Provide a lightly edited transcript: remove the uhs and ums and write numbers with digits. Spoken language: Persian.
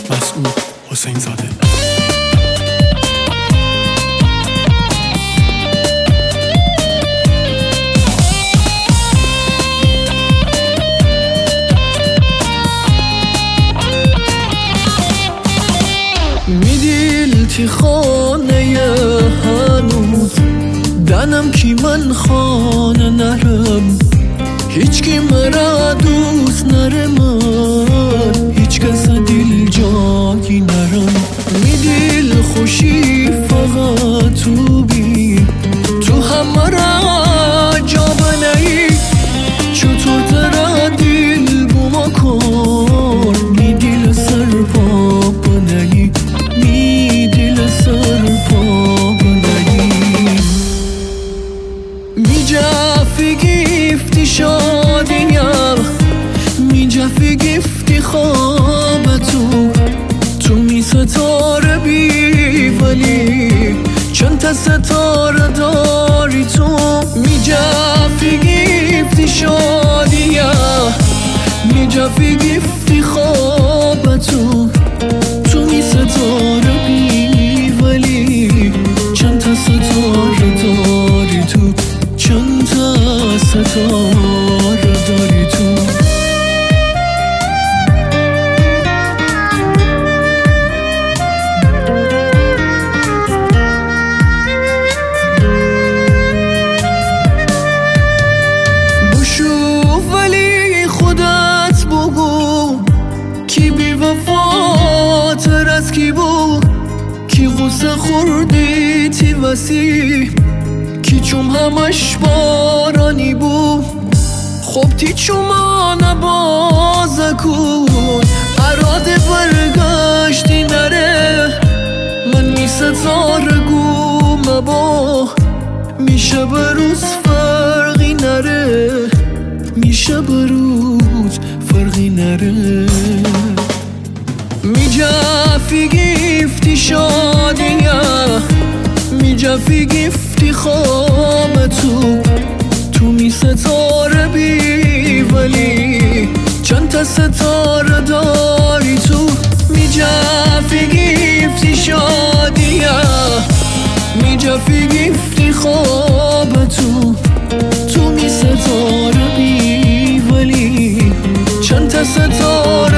مسعود حسین زاده. میدیل تی خانه هنوز دنم کی من خانه نرم، هیچ کی مرا دوست نره، من هیچ کس دل جایی نرم. میدیل خوشی فقط تو بی تو همه را جا بنایی، چطور ترا دل بوما کن، میدیل سر پا بنایی، میدیل سر پا بنایی. میجافی گفتی شادیم، میجافی گفتی خواب تو می ستاره بی ولی چند تا ستاره داری تو. میجافی گفتی شادیم، میجافی گفتی خواب تو می ستاره بی ولی چند تا ستاره داری تو، چند تا ستاره داری تو. بشو ولی خودت بگو کی بی وفاتر از کی بود، کی غصه خوردی تی وسی، کی چوم همش بارانی بود. خب تی چوما نبازه کن، اراده برگشتی نره، من می ستاره گومه با، میشه بروز فرقی نره، میشه بروز فرقی نره. میجافی گفتی شادیم، میجافی گفتی خواب تو می ستاره بی ولی چند تا ستاره داری تو. میجافی گفتی شادیم، میجافی گفتی خواب تو می ستاره بی ولی چند تا ستاره